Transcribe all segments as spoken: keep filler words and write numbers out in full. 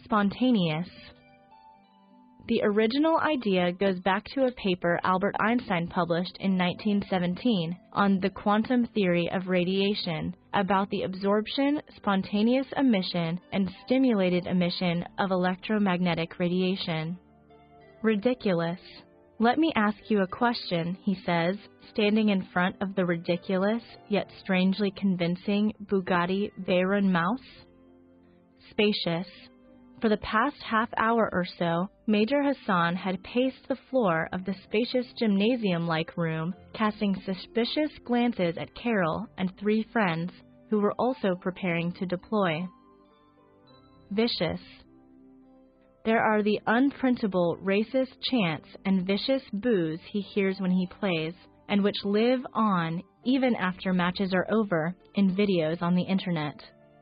spontaneous. The original idea goes back to a paper Albert Einstein published in nineteen seventeen on the quantum theory of radiation about the absorption, spontaneous emission, and stimulated emission of electromagnetic radiation. Ridiculous. Let me ask you a question, he says, standing in front of the ridiculous yet strangely convincing Bugatti Veyron mouse. Spacious. For the past half hour or so, Major Hassan had paced the floor of the spacious gymnasium-like room, casting suspicious glances at Carol and three friends who were also preparing to deploy. Vicious. There are the unprintable racist chants and vicious boos he hears when he plays, and which live on even after matches are over in videos on the internet.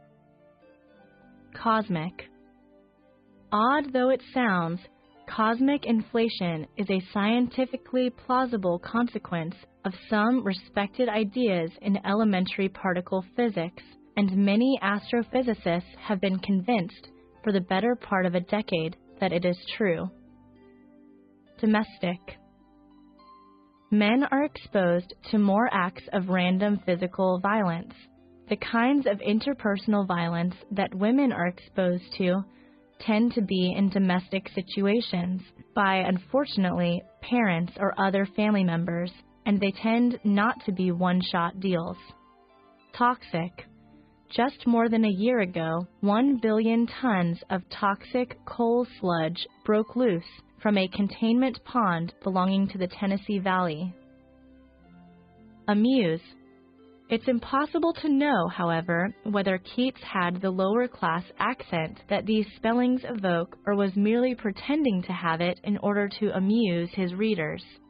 Cosmic. Odd though it sounds, cosmic inflation is a scientifically plausible consequence of some respected ideas in elementary particle physics, and many astrophysicists have been convinced for the better part of a decade that it is true. Domestic. Men are exposed to more acts of random physical violence. The kinds of interpersonal violence that women are exposed to tend to be in domestic situations by, unfortunately, parents or other family members, and they tend not to be one-shot deals. Toxic. Just more than a year ago, one billion tons of toxic coal sludge broke loose from a containment pond belonging to the Tennessee Valley. Amuse. It's impossible to know, however, whether Keats had the lower-class accent that these spellings evoke or was merely pretending to have it in order to amuse his readers.